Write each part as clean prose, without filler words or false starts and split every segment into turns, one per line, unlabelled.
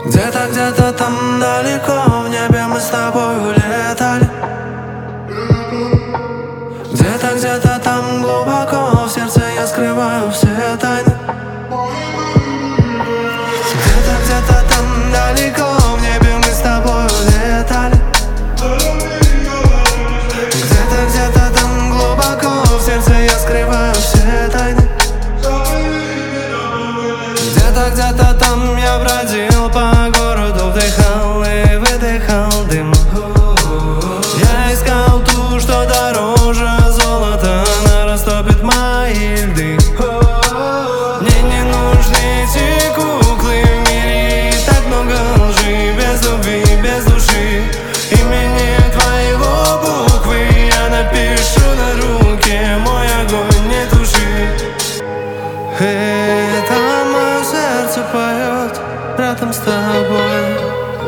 Где-то там далеко в небе мы с тобой улетали. Где-то там глубоко в сердце я скрываю все тайны. Где-то там далеко в небе мы с тобой улетали. Где-то там глубоко в сердце я скрываю все тайны. Где-то там я бродил по городу, вдыхал и выдыхал дым. Я искал ту, что дороже золота, она растопит мои льды. Мне не нужны эти куклы, в мире так много лжи, без любви, без души. Имени твоего буквы я напишу на руке, мой огонь не туши. Это мое сердце поет рядом с тобой.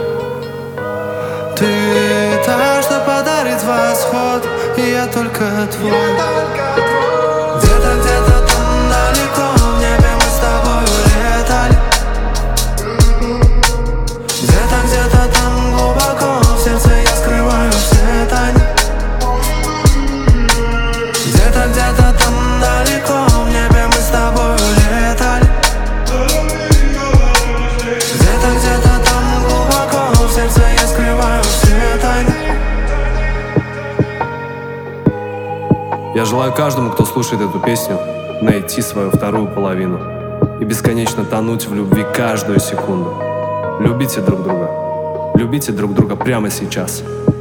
Ты та, что подарит восход, и я только твой. Где-то там далеко в небе мы с тобой улетали. Где-то там глубоко в сердце я скрываю все тайны. Где-то там далеко в небе мы с тобой улетали. Где-то там глубоко в сердце я скрываю все тайны.
Я желаю каждому, кто слушает эту песню, найти свою вторую половину и бесконечно тонуть в любви каждую секунду. Любите друг друга прямо сейчас.